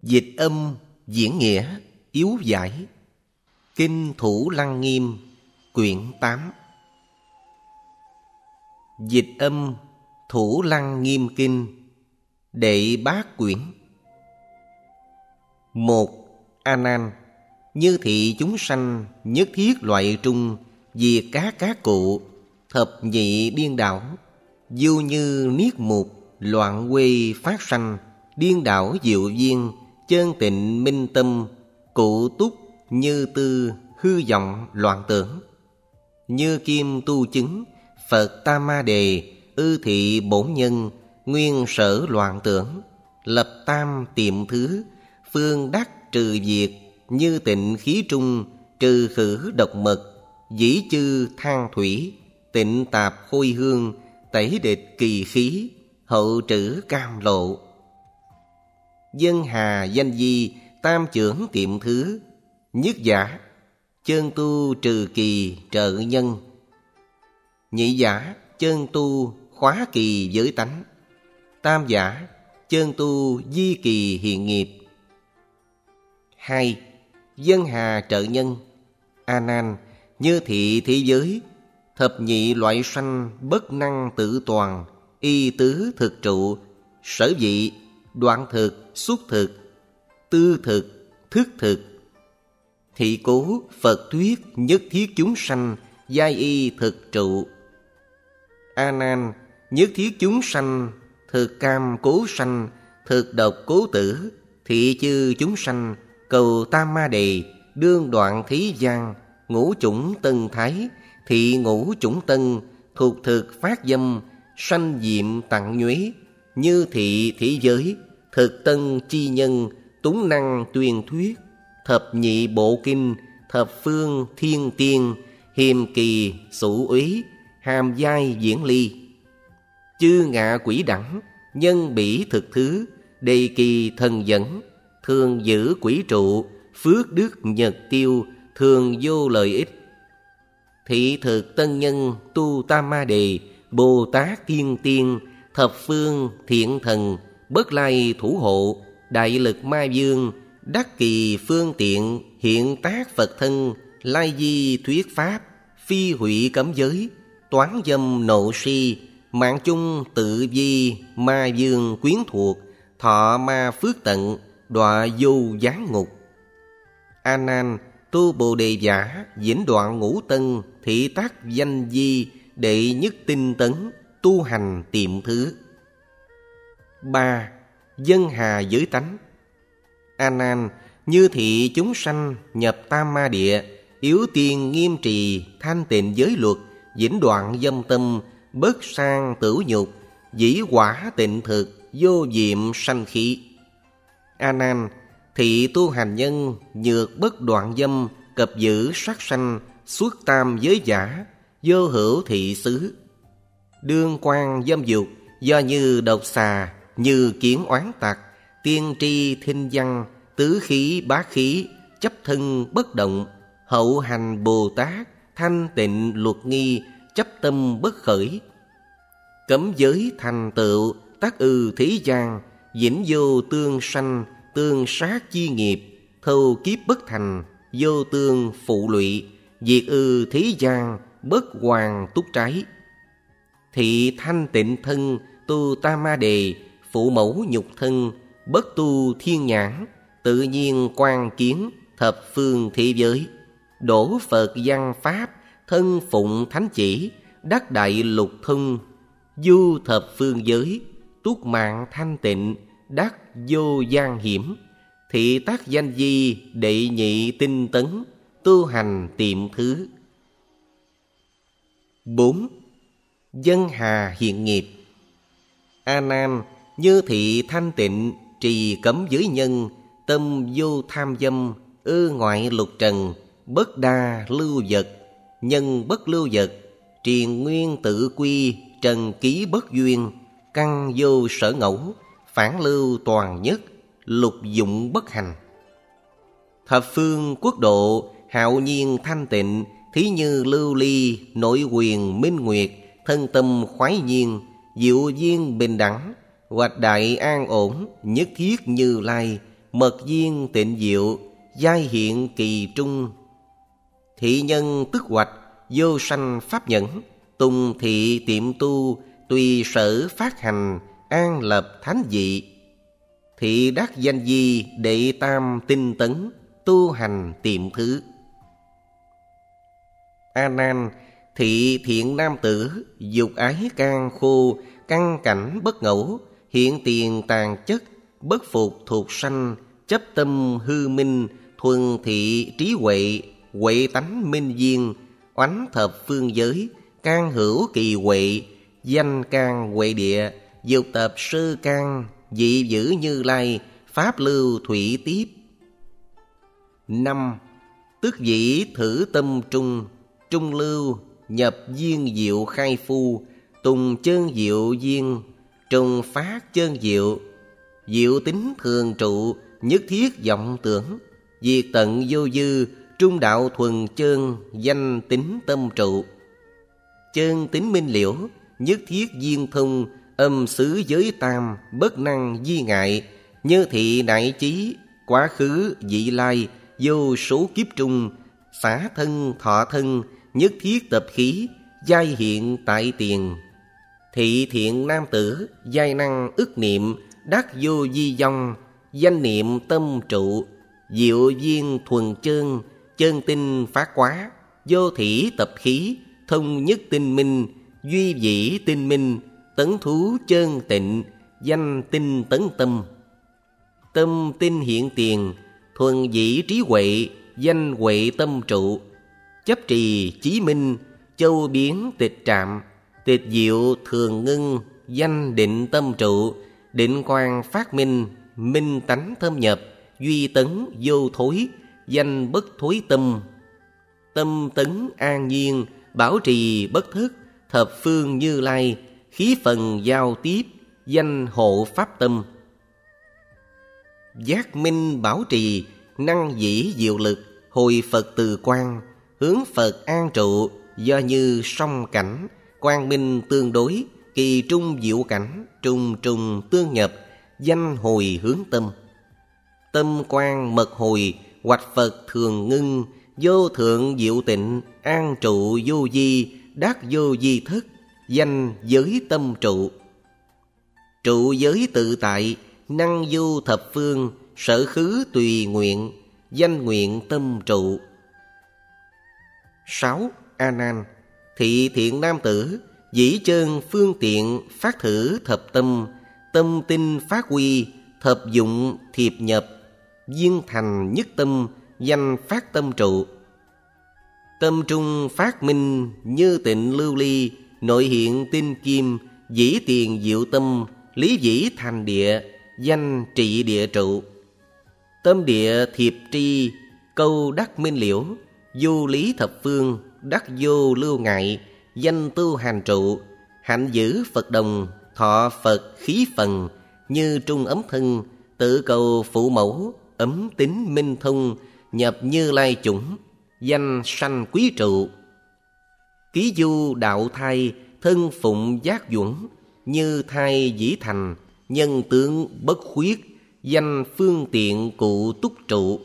Dịch âm diễn nghĩa yếu giải. Kinh Thủ Lăng Nghiêm quyển 8. Dịch âm Thủ Lăng Nghiêm Kinh đệ bát quyển. 1. A Nan, như thị chúng sanh nhất thiết loại trung, diệt các cụ, thập nhị điên đảo, du như niết mục, loạn quê phát sanh, điên đảo diệu viên, chân tịnh minh tâm, cụ túc như tư, hư vọng loạn tưởng. Như kim tu chứng, Phật Tam Ma Đề, ư thị bổn nhân, nguyên sở loạn tưởng, lập tam tiệm thứ, phương đắc trừ diệt, như tịnh khí trung, trừ khử độc mật, dĩ chư than thủy, tịnh tạp khôi hương, tẩy địch kỳ khí, hậu trữ cam lộ. Dân hà danh di, tam trưởng tiệm thứ, nhất giả, chân tu trừ kỳ trợ nhân. Nhị giả, chân tu khóa kỳ giới tánh. Tam giả, chân tu di kỳ hiện nghiệp. 2. Dân hà trợ nhân. A Nan, như thị thế giới, thập nhị loại sanh bất năng tự toàn, y tứ thực trụ, sở vị, đoạn thực, xúc thực, tư thực, thức thực. Thị cố Phật thuyết nhất thiết chúng sanh, giai y thực trụ. A Nan, nhất thiết chúng sanh, thực cam cố sanh, thực độc cố tử, thị chư chúng sanh, cầu Tam Ma Đề, đương đoạn thế gian, ngũ chủng tân thái, thị ngũ chủng tân, thuộc thực phát dâm, sanh diệm tặng nhuế, như thị thế giới, thực tân chi nhân, túng năng tuyên thuyết, thập nhị bộ kinh, thập phương thiên tiên, hiềm kỳ sủ úy, hàm giai diễn ly. Chư ngạ quỷ đẳng, nhân bỉ thực thứ, đề kỳ thần dẫn, thường giữ quỷ trụ, phước đức nhật tiêu, thường vô lợi ích. Thị thực tân nhân, tu Tam Ma Đề, Bồ Tát thiên tiên, thập phương thiện thần, bất lai thủ hộ, đại lực ma vương, đắc kỳ phương tiện, hiện tác Phật thân, lai di thuyết pháp, phi hủy cấm giới, toán dâm nộ si, mạng chung tự vi, ma vương quyến thuộc, thọ ma phước tận, đọa vô giáng ngục. A Nan, tu Bồ Đề giả, diễn đoạn ngũ tân, thị tác danh di, đệ nhất tinh tấn, tu hành tiệm thứ. 3. Dân hà giới tánh. A Nan, như thị chúng sanh nhập Tam Ma Địa, yếu tiên nghiêm trì, thanh tịnh giới luật, vĩnh đoạn dâm tâm, bất sang tửu nhục, dĩ quả tịnh thực, vô diệm sanh khí. A Nan, thị tu hành nhân, nhược bất đoạn dâm, cập giữ sát sanh, xuất tam giới giả, vô hữu thị xứ. Đương quan dâm dục, do như độc xà, như kiến oán tặc, tiên tri thinh văn, tứ khí bát khí, chấp thân bất động, hậu hành Bồ Tát, thanh tịnh luật nghi, chấp tâm bất khởi. Cấm giới thành tựu, tác ư thế gian, vĩnh vô tương sanh, tương sát chi nghiệp, thâu kiếp bất thành, vô tương phụ lụy, diệt ư thế gian, bất hoàn túc trái. Thị thanh tịnh thân, tu Tam Ma Đề, phụ mẫu nhục thân, bất tu thiên nhãn, tự nhiên quan kiến, thập phương thế giới, đổ Phật văn pháp, thân phụng thánh chỉ, đắc đại lục thông, du thập phương giới, túc mạng thanh tịnh, đắc vô gian hiểm. Thị tác danh di, đệ nhị tinh tấn, tu hành tiệm thứ. 4. Dân hà hiện nghiệp. A Nan, như thị thanh tịnh, trì cấm giới nhân, tâm vô tham dâm, ư ngoại lục trần, bất đa lưu vật, nhân bất lưu vật, triền nguyên tự quy, trần ký bất duyên, căn vô sở ngẫu, phản lưu toàn nhất, lục dụng bất hành. Thập phương quốc độ, hạo nhiên thanh tịnh, thí như lưu ly, nội quyền minh nguyệt, thân tâm khoái nhiên, diệu duyên bình đẳng, hoạch đại an ổn, nhất thiết Như Lai, mật duyên tịnh diệu, giai hiện kỳ trung. Thị nhân tức hoạch, vô sanh pháp nhẫn, tùng thị tiệm tu, tùy sở phát hành, an lập thánh dị. Thị đắc danh di, đệ tam tinh tấn, tu hành tiệm thứ. A Nan, thị thiện nam tử, dục ái can khô, căn cảnh bất ngẫu, hiện tiền tàn chất, bất phục thuộc sanh, chấp tâm hư minh, thuần thị trí huệ, huệ tánh minh duyên, oánh thập phương giới, can hữu kỳ huệ, danh can huệ địa, dục tập sơ can, dị dữ Như Lai, pháp lưu thủy tiếp. 5. Tức dĩ thử tâm trung, trung lưu, nhập duyên diệu khai phu, tùng chân diệu duyên, trùng phát chân diệu, diệu tính thường trụ, nhất thiết vọng tưởng, diệt tận vô dư, trung đạo thuần chân, danh tính tâm trụ. Chân tính minh liễu, nhất thiết duyên thông, âm xứ giới tam, bất năng di ngại, như thị đại trí, quá khứ vị lai, vô số kiếp trung, xả thân thọ thân, nhất thiết tập khí, giai hiện tại tiền. Thị thiện nam tử, giai năng ức niệm, đắc vô di vong, danh niệm tâm trụ, diệu duyên thuần chân, chân tinh phát quá, vô thỉ tập khí, thông nhất tinh minh, duy dĩ tinh minh, tấn thú chân tịnh, danh tinh tấn tâm. Tâm tinh hiện tiền, thuần dĩ trí huệ, danh huệ tâm trụ, chấp trì chí minh, châu biến tịch trạm, tịch diệu thường ngưng, danh định tâm trụ, định quang phát minh, minh tánh thâm nhập, duy tấn vô thối, danh bất thối tâm. Tâm tấn an nhiên, bảo trì bất thất, thập phương Như Lai, khí phần giao tiếp, danh hộ pháp tâm. Giác minh bảo trì, năng dĩ diệu lực, hồi Phật từ quan, hướng Phật an trụ, do như song cảnh, quang minh tương đối, kỳ trung diệu cảnh, trùng trùng tương nhập, danh hồi hướng tâm. Tâm quan mật hồi, hoạch Phật thường ngưng, vô thượng diệu tịnh, an trụ vô di, đắc vô di thức, danh giới tâm trụ. Trụ giới tự tại, năng vô thập phương, sở khứ tùy nguyện, danh nguyện tâm trụ. 6. A Nan, thị thiện nam tử, dĩ chân phương tiện, phát thử thập tâm, tâm tinh phát huy, thập dụng thiệp nhập, duyên thành nhất tâm, danh phát tâm trụ. Tâm trung phát minh, như tịnh lưu ly, nội hiện tinh kim, dĩ tiền diệu tâm, lý dĩ thành địa, danh trị địa trụ. Tâm địa thiệp tri, câu đắc minh liễu, vô lý thập phương, đắc vô lưu ngại, danh tu hành trụ, hạnh giữ Phật đồng, thọ Phật khí phần, như trung ấm thân, tự cầu phụ mẫu, ấm tính minh thông, nhập Như Lai chủng, danh sanh quý trụ. Ký du đạo thai, thân phụng giác duẩn, như thai dĩ thành, nhân tướng bất khuyết, danh phương tiện cụ túc trụ.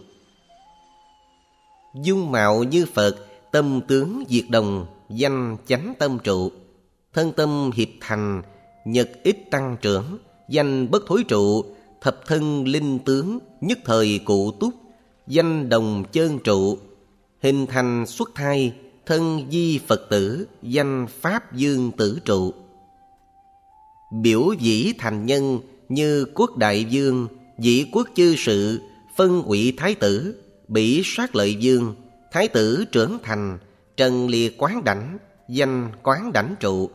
Dung mạo như Phật, tâm tướng diệt đồng, danh chánh tâm trụ. Thân tâm hiệp thành, nhật ích tăng trưởng, danh bất thối trụ. Thập thân linh tướng, nhất thời cụ túc, danh đồng chân trụ. Hình thành xuất thai, thân di Phật tử, danh pháp dương tử trụ. Biểu dĩ thành nhân, như quốc đại vương, dĩ quốc chư sự, phân ủy thái tử, bỉ sát lợi vương, thái tử trưởng thành, trần liệt quán đảnh, danh quán đảnh trụ.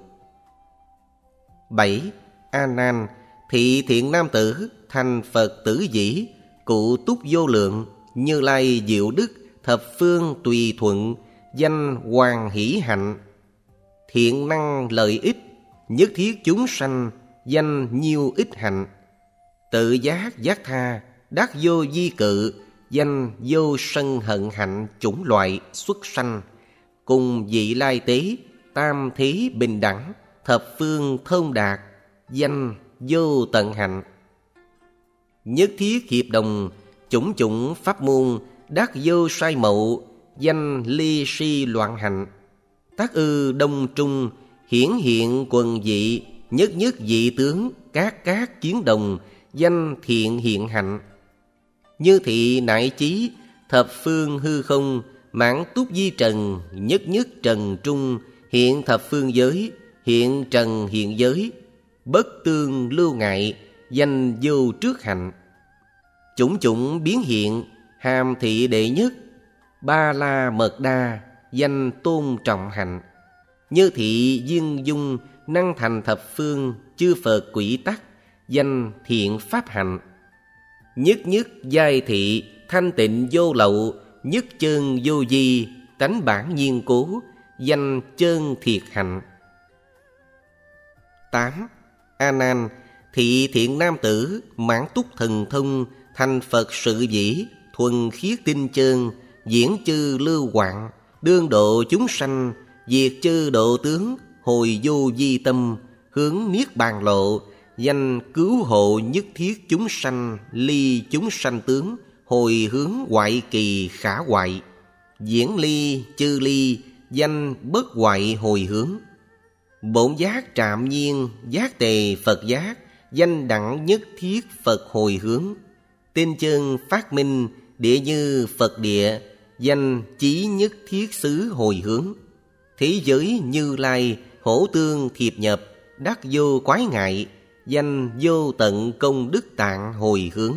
7. A Nan, thị thiện nam tử, thành Phật tử dĩ, cụ túc vô lượng, Như Lai diệu đức, thập phương tùy thuận, danh hoàng hỷ hạnh. Thiện năng lợi ích, nhất thiết chúng sanh, danh nhiêu ích hạnh. Tự giác giác tha, đắc vô di cự, danh vô sân hận hạnh chủng loại xuất sanh. Cùng vị lai tế, tam thí bình đẳng, thập phương thông đạt, danh vô tận hạnh. Nhất thiết hiệp đồng, chủng chủng pháp môn, đắc vô sai mậu, danh ly si loạn hạnh. Tác ư đông trung, hiển hiện quần dị, nhất nhất dị tướng, các chiến đồng, danh thiện hiện hạnh. Như thị nại chí, thập phương hư không, mãn túc di trần, nhất nhất trần trung, hiện thập phương giới, hiện trần hiện giới, bất tương lưu ngại, danh vô trước hạnh. Chủng chủng biến hiện, hàm thị đệ nhất, ba la mật đa, danh tôn trọng hạnh. Như thị duyên dung, năng thành thập phương, chư Phật quỷ tắc, danh thiện pháp hạnh. Nhất nhất giai thị, thanh tịnh vô lậu, nhất chân vô di, tánh bản nhiên cố, danh chân thiệt hạnh. 8. A Nan, thị thiện nam tử, mãn túc thần thông, thành Phật sự dĩ, thuần khiết tinh chân, diễn chư lưu hoạn, đương độ chúng sanh, diệt chư độ tướng, hồi vô di tâm, hướng niết bàn lộ, danh cứu hộ nhất thiết chúng sanh, ly chúng sanh tướng, hồi hướng hoại kỳ khả hoại. Diễn ly chư ly, danh bất hoại hồi hướng. Bổn giác trạm nhiên, giác tề Phật giác, danh đẳng nhất thiết Phật hồi hướng. Tinh chân phát minh, địa như Phật địa, danh chí nhất thiết xứ hồi hướng. Thế giới Như Lai, hổ tương thiệp nhập, đắc vô quái ngại, danh vô tận công đức tạng hồi hướng.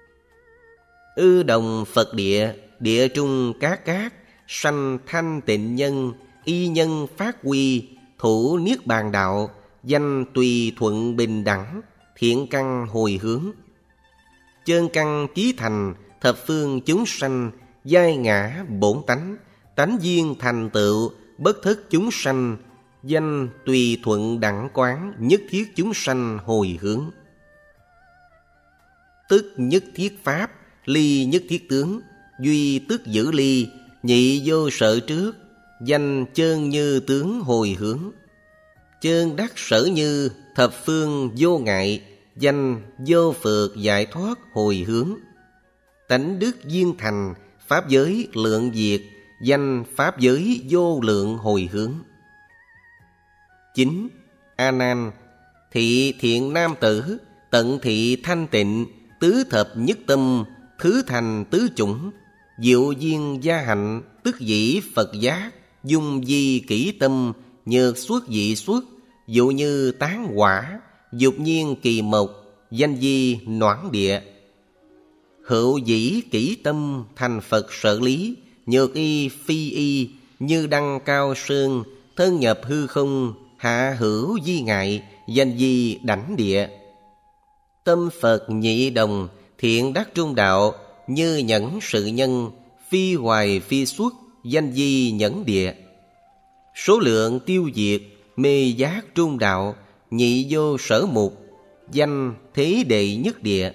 Ư đồng Phật địa, địa trung cát, sanh thanh tịnh nhân, y nhân phát huy, thủ niết bàn đạo, danh tùy thuận bình đẳng, thiện căn hồi hướng. Chân căn chí thành, thập phương chúng sanh, giai ngã bổn tánh, tánh duyên thành tựu, bất thất chúng sanh, danh tùy thuận đẳng quán, nhất thiết chúng sanh hồi hướng. Tức nhất thiết pháp, ly nhất thiết tướng, duy tức giữ ly, nhị vô sợ trước, danh chơn như tướng hồi hướng. Chơn đắc sở như, thập phương vô ngại, danh vô phược giải thoát hồi hướng. Tánh đức duyên thành, pháp giới lượng diệt, danh pháp giới vô lượng hồi hướng. 9. A Nan, thị thiện nam tử, tận thị thanh tịnh, tứ thập nhất tâm, thứ thành tứ chủng, diệu duyên gia hạnh, tức dĩ Phật giác, dung di kỷ tâm, nhược xuất dị xuất, dụ như tán quả, dục nhiên kỳ mộc, danh di noãn địa. Hữu dĩ kỷ tâm, thành Phật sở lý, nhược y phi y, như đăng cao sơn, thân nhập hư không, hạ hữu di ngại, danh di đảnh địa. Tâm Phật nhị đồng, thiện đắc trung đạo, như nhẫn sự nhân, phi hoài phi xuất, danh di nhẫn địa. Số lượng tiêu diệt, mê giác trung đạo, nhị vô sở mục, danh thế đệ nhất địa.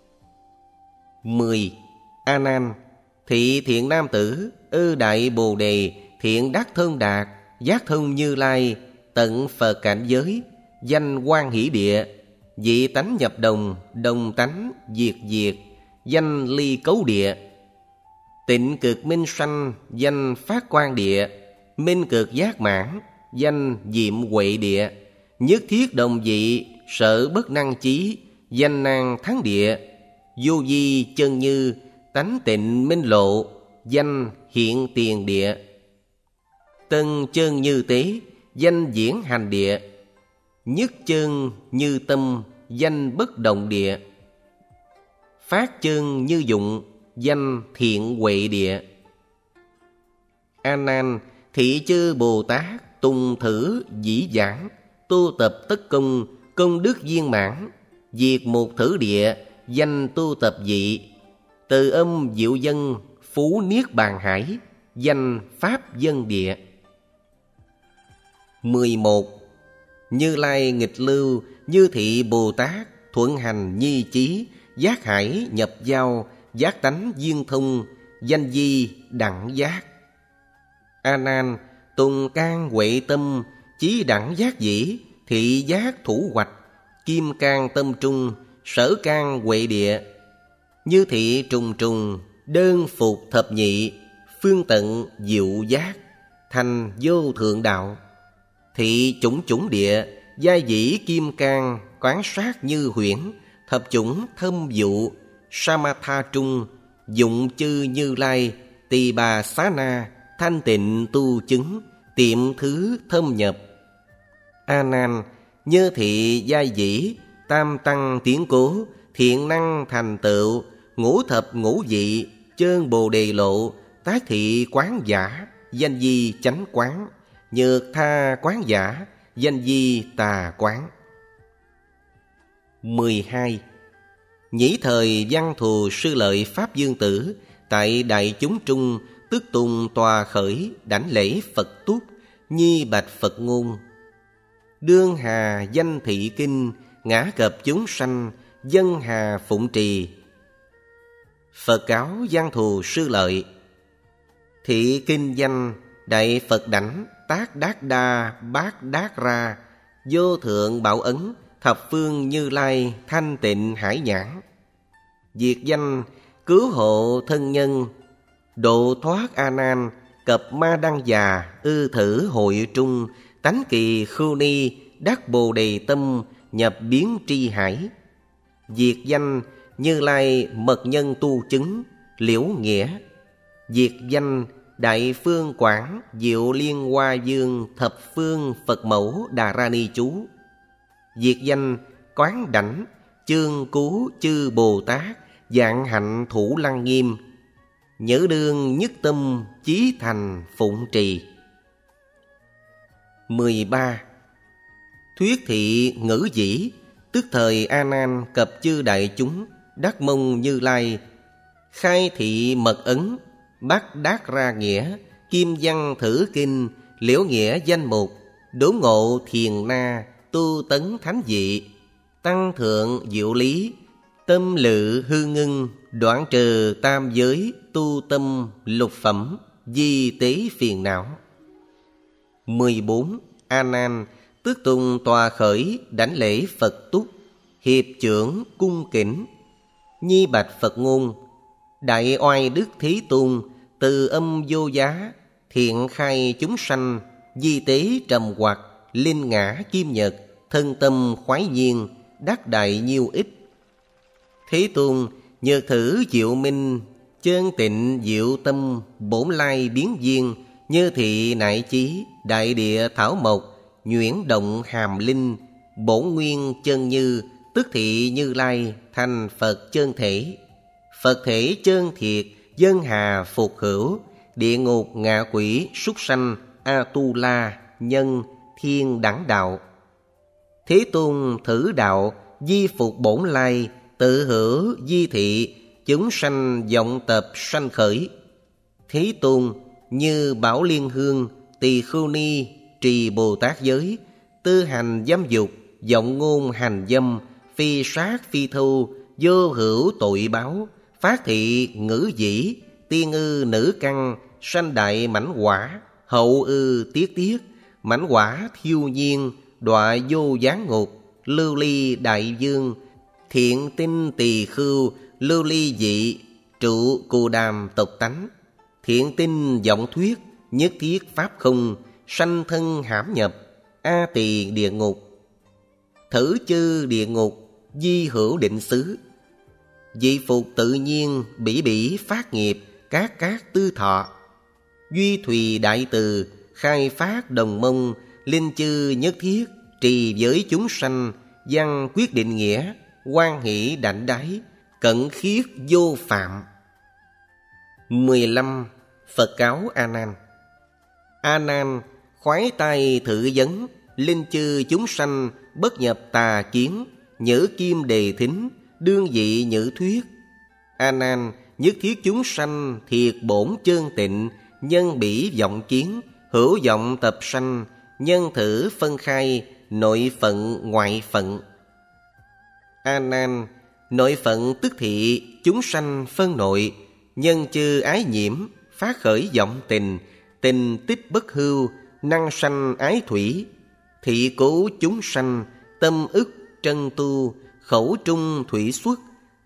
10. A Nan, thị thiện nam tử, ư đại bồ đề, thiện đắc thân đạt, giác thông Như Lai, tận Phật cảnh giới, danh quan hỷ địa, dị tánh nhập đồng, đồng tánh diệt diệt, danh ly cấu địa. Tịnh cực minh sanh, danh phát quan địa, minh cực giác mãn, danh diệm huệ địa, nhất thiết đồng dị, sở bất năng chí, danh năng thắng địa, vô di chân như, tánh tịnh minh lộ, danh hiện tiền địa. Tân chân như tế, danh diễn hành địa, nhất chân như tâm, danh bất động địa. Phát chân như dụng, danh thiện huệ địa. A Nan, thị chư Bồ Tát, tùng thử dĩ giảng, tu tập tất công, công đức viên mãn, diệt một thử địa, danh tu tập dị, từ âm diệu dân, phú niết bàn hải, danh pháp dân địa. 11. Như Lai nghịch lưu, như thị Bồ Tát, thuận hành nhi chí, giác hải nhập giao, giác tánh duyên thông, danh di đẳng giác. A Nan, tùng can huệ tâm, chí đẳng giác dĩ, thị giác thủ hoạch, kim can tâm trung, sở can huệ địa. Như thị trùng trùng, đơn phục thập nhị, phương tận diệu giác, thành vô thượng đạo. Thị chủng chủng địa, gia dĩ kim cang, quán sát như huyễn, thập chủng thâm dụ, samatha trung, dụng chư Như Lai, tỳ bà xá na, thanh tịnh tu chứng, tiệm thứ thâm nhập. A Nan, như thị gia dĩ, tam tăng tiến cố, thiện năng thành tựu, ngũ thập ngũ vị, chơn bồ đề lộ, tác thị quán giả, danh di chánh quán, nhược tha quán giả, danh di tà quán. 12. Nhĩ thời văn thù sư lợi Pháp Dương Tử, tại đại chúng trung, tức tùng tòa khởi, đảnh lễ Phật túc, nhi bạch Phật ngôn. Đương hà danh thị kinh, ngã cập chúng sanh, dân hà phụng trì. Phật cáo văn thù sư lợi: thị kinh danh, đại Phật đảnh, tác đát đa, bát đát ra, vô thượng bảo ấn, thập phương Như Lai, thanh tịnh hải nhãn. Diệt danh, cứu hộ thân nhân, độ thoát A Nan, cập ma đăng già, ư thử hội trung, tánh kỳ khưu ni, đắc bồ đề tâm, nhập biến tri hải. Diệt danh, Như Lai mật nhân tu chứng, liễu nghĩa. Diệt danh, đại phương quảng, diệu liên hoa dương, thập phương Phật mẫu Đà Ra Ni chú. Diệt danh, quán đảnh, chương cứu chư Bồ Tát, dạng hạnh thủ lăng nghiêm, nhớ đương nhất tâm, chí thành phụng trì. 13. Thuyết thị ngữ dĩ, tức thời A Nan cập chư đại chúng, đắc mông Như Lai, khai thị mật ấn, bát đát ra nghĩa, kim văn thử kinh, liễu nghĩa danh mục, đốn ngộ thiền na, tu tấn thánh dị, tăng thượng diệu lý, tâm lự hư ngưng, đoạn trừ tam giới, tu tâm lục phẩm, di tế phiền não. 14. A Nan tức tùng tòa khởi, đảnh lễ Phật túc, hiệp trưởng cung kính, nhi bạch Phật ngôn. Đại oai đức Thế Tôn, từ âm vô giá, thiện khai chúng sanh, di tế trầm hoặc, linh ngã kim nhật, thân tâm khoái nhiên, đắc đại nhiêu ích. Thế Tôn, nhược thử diệu minh, chân tịnh diệu tâm, bổn lai biến duyên, như thị nại chí, đại địa thảo mộc, nhuyễn động hàm linh, bổn nguyên chân như, tức thị Như Lai, thành Phật chân thể. Phật thể chân thiệt, dân hà phục hữu, địa ngục ngạ quỷ súc sanh, a tu la, nhân, thiên đẳng đạo. Thế Tôn thử đạo, di phục bổn lai, tự hữu di thị, chúng sanh vọng tập sanh khởi. Thế Tôn như Bảo Liên Hương, Tỳ Khưu Ni, trì Bồ Tát giới, tư hành dâm dục, vọng ngôn hành dâm, phi sát phi thu, vô hữu tội báo, phát thị ngữ dĩ, tiên ư nữ căn, sanh đại mãnh quả, hậu ư tiết tiết, mãnh quả thiêu nhiên, đọa vô gián ngục, lưu ly đại dương, thiện tinh tỳ khưu, lưu ly dị, trụ cù đàm tộc tánh, thiện tinh vọng thuyết, nhất thiết pháp không, sanh thân hãm nhập, a tỳ địa ngục, thử chư địa ngục, di hữu định xứ. Dị phục tự nhiên, bỉ bỉ phát nghiệp, cát tư thọ. Duy thùy đại từ, khai phát đồng mông, linh chư nhất thiết, trì giới chúng sanh, văn quyết định nghĩa, quan hỷ đảnh đái, cận khiết vô phạm. 15. Phật cáo A Nan: A Nan, khoái tai thử vấn, linh chư chúng sanh, bất nhập tà kiến, nhỡ kim đề thính, đương vị nhữ thuyết. A Nan, nhất thiết chúng sanh, thiệt bổn chân tịnh, nhân bỉ vọng kiến, hữu vọng tập sanh, nhân thử phân khai, nội phận ngoại phận. A Nan, nội phận tức thị, chúng sanh phân nội, nhân chư ái nhiễm, phát khởi vọng tình, tình tích bất hưu, năng sanh ái thủy, thị cố chúng sanh, tâm ức trân tu, khẩu trung thủy xuất,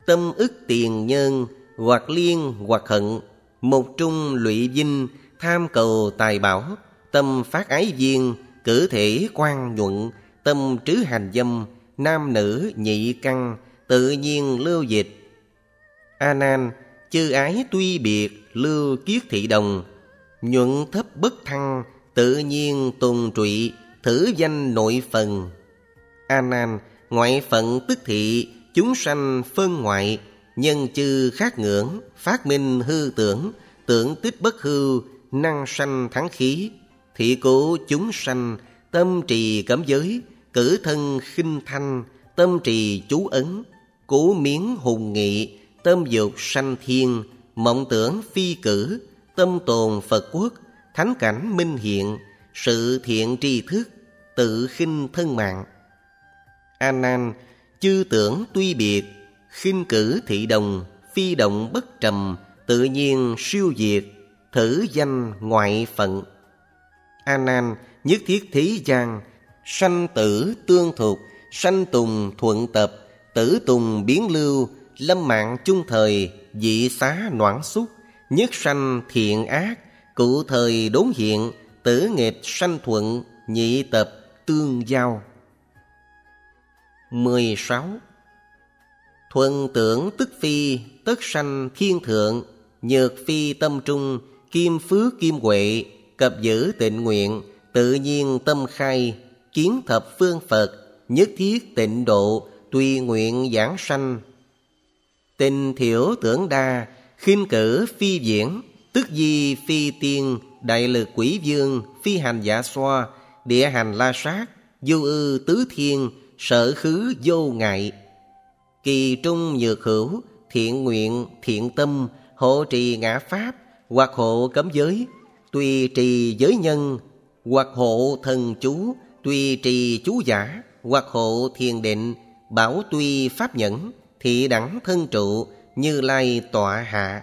tâm ức tiền nhân, hoặc liên hoặc hận, một trung lụy vinh, tham cầu tài bảo, tâm phát ái duyên, cử thể quan nhuận, tâm trứ hành dâm, nam nữ nhị căn, tự nhiên lưu dịch. A Nan, chư ái tuy biệt, lưu kiết thị đồng, nhuận thấp bất thăng, tự nhiên tồn trụy, thử danh nội phần. A Nan, ngoại phận tức thị, chúng sanh phân ngoại, nhân chư khác ngưỡng, phát minh hư tưởng, tưởng tích bất hư, năng sanh thắng khí. Thị cố chúng sanh, tâm trì cấm giới, cử thân khinh thanh, tâm trì chú ấn, cố miếng hùng nghị, tâm dục sanh thiên, mộng tưởng phi cử, tâm tồn Phật quốc, thánh cảnh minh hiện, sự thiện tri thức, tự khinh thân mạng. A Nan, chư tưởng tuy biệt, khinh cử thị đồng, phi động bất trầm, tự nhiên siêu diệt, thử danh ngoại phận. A Nan, nhất thiết thế gian, sanh tử tương thuộc, sanh tùng thuận tập, tử tùng biến lưu, lâm mạng chung thời, dị xá noãn xúc, nhất sanh thiện ác, cụ thời đốn hiện, tử nghịch sanh thuận, nhị tập tương giao. 16. Thuần tưởng tức phi, tất sanh thiên thượng, nhược phi tâm trung, kim phước kim huệ, cập giữ tịnh nguyện, tự nhiên tâm khai, kiến thập phương Phật, nhất thiết tịnh độ, tùy nguyện giảng sanh. Tình thiểu tưởng đa, khinh cử phi viễn, tức di phi tiên, đại lực quỷ vương, phi hành giả xoa, địa hành la sát, vô ư tứ thiên, sở khứ vô ngại. Kỳ trung nhược hữu, thiện nguyện, thiện tâm, hộ trì ngã pháp, hoặc hộ cấm giới, tùy trì giới nhân, hoặc hộ thần chú, tùy trì chú giả, hoặc hộ thiền định, bảo tuy pháp nhẫn, thị đẳng thân trụ, Như Lai tọa hạ.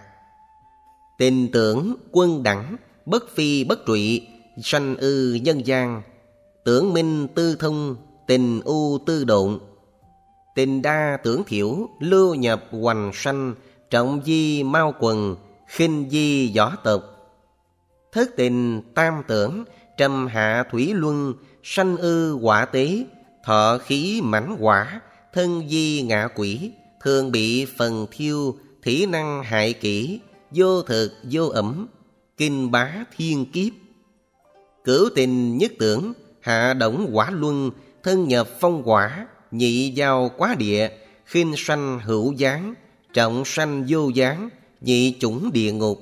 Tình tưởng quân đẳng, bất phi bất trụy, sanh ư nhân gian, tưởng minh tư thông, tình u tư độn. Tình đa tưởng thiểu, lưu nhập hoành sanh, trọng di mau quần, khinh di võ tộc. Thất tình tam tưởng, trầm hạ thủy luân, sanh ư quả tế, thọ khí mãnh quả, thân di ngạ quỷ, thường bị phần thiêu, thủy năng hại kỹ, vô thực vô ẩm, kinh bá thiên kiếp. Cửu tình nhất tưởng, hạ động quả luân, thân nhập phong quả, nhị giao quá địa, khinh sanh hữu gián, trọng sanh vô gián, nhị chủng địa ngục.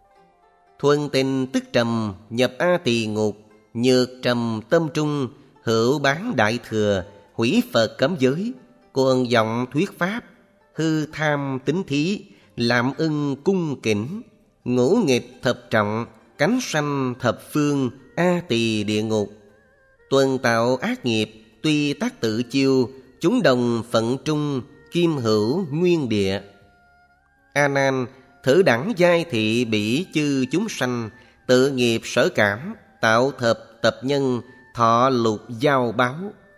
Thuần tình tức trầm, nhập A Tỳ ngục, nhược trầm tâm trung, hữu bán đại thừa, hủy Phật cấm giới, cuồng vọng thuyết pháp, hư tham tính thí, làm ưng cung kính, ngũ nghịch thập trọng, cánh sanh thập phương, A Tỳ địa ngục. Tuần tạo ác nghiệp, tuy tác tự chiêu, chúng đồng phận trung, kim hữu nguyên địa. A Nan, thử đẳng giai thị bỉ chư chúng sanh, tự nghiệp sở cảm, tạo thập tập nhân, thọ lục giao báo.